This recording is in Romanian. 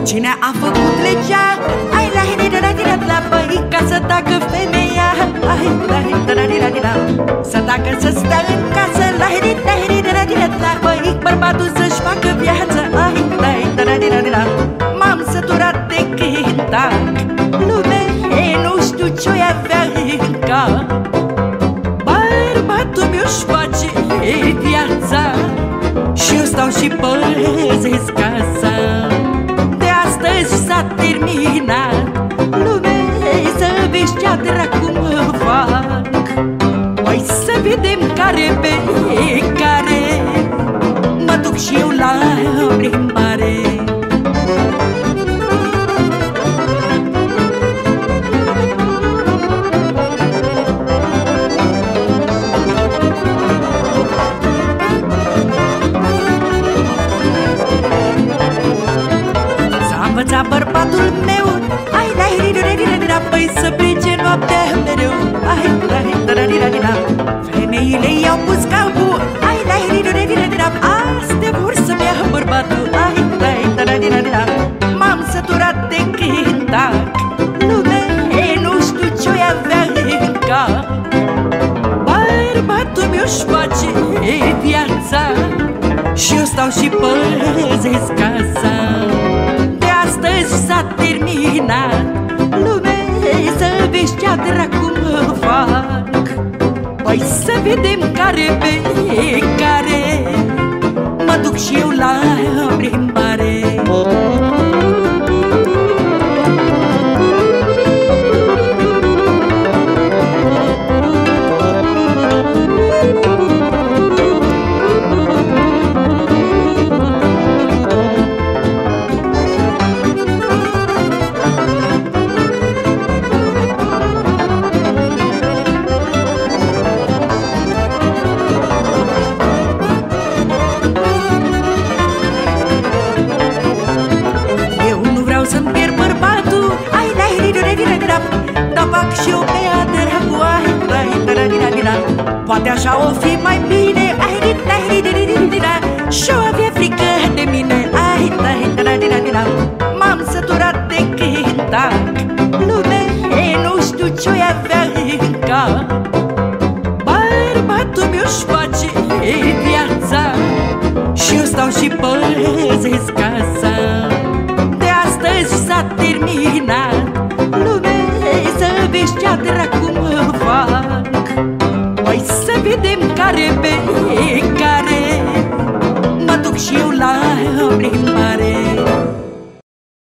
Cine a făcut legea? Ai la la băi, ca să tacă femeia. Ai la să tacă, să stea în casă. La băi, bărbatul să-și facă viață. Ai la m-am săturat de cântac. Lume, nu știu ce-o avea în cap. Bărbatul mi-o-și face viața și eu stau și păzesc casa. De astăzi s-a terminat. Lume, să vezi ce-a dracu mă fac. Păi să vedem care pe care mă duc și eu la plimbare. Bărbatul meu, ai la păi să plece noaptea mereu. Ai la femeile i-au pus capul. Ai la astea vor să-mi ia bărbatul. Ai la m-am săturat de cântac. Lume, nu știu ce-o avea în cap. Bărbatul mi-o-și face viața și eu stau și păzesc casa. Astăzi s-a terminat. Lume, să vezi ce-a dracu mă fac. Păi să vedem care pe care mă duc și eu la plimbare. Să-mi pierd bărbatul. Ai dar fac și eu pe dracu. Poate așa o fi mai bine. Și-o avea frică de mine. M-am săturat de cântac. Lume, nu știu ce-o avea în cap. Bărbatul mi-o-și face viața și eu stau și păzesc casa. Astăzi s-a terminat. Lume, să vezi ce-a dracu mă fac. Păi să vedem care pe care mă duc și eu la plimbare.